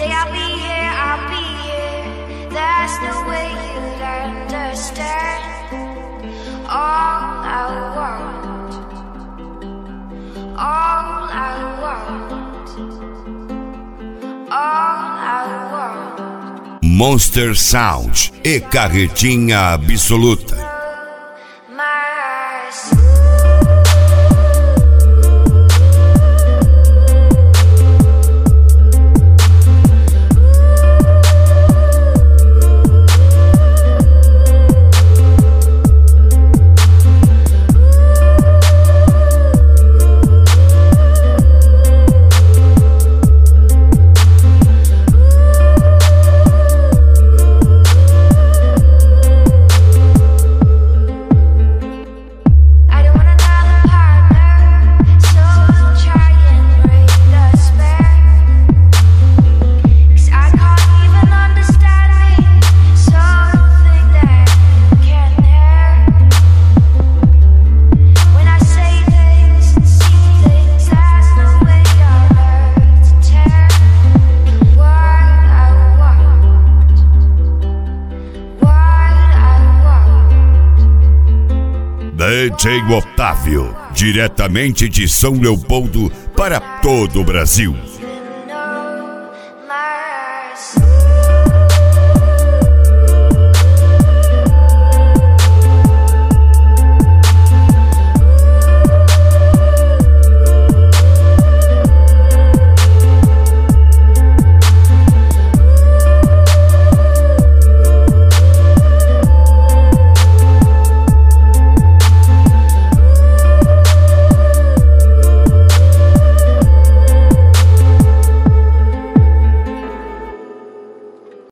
say I'll be here, I'll be here. There's no way you'd understand. All I want, all I want, all I want. Monster Sound e Carretinha Absoluta. DJ Otávio, diretamente de São Leopoldo para todo o Brasil.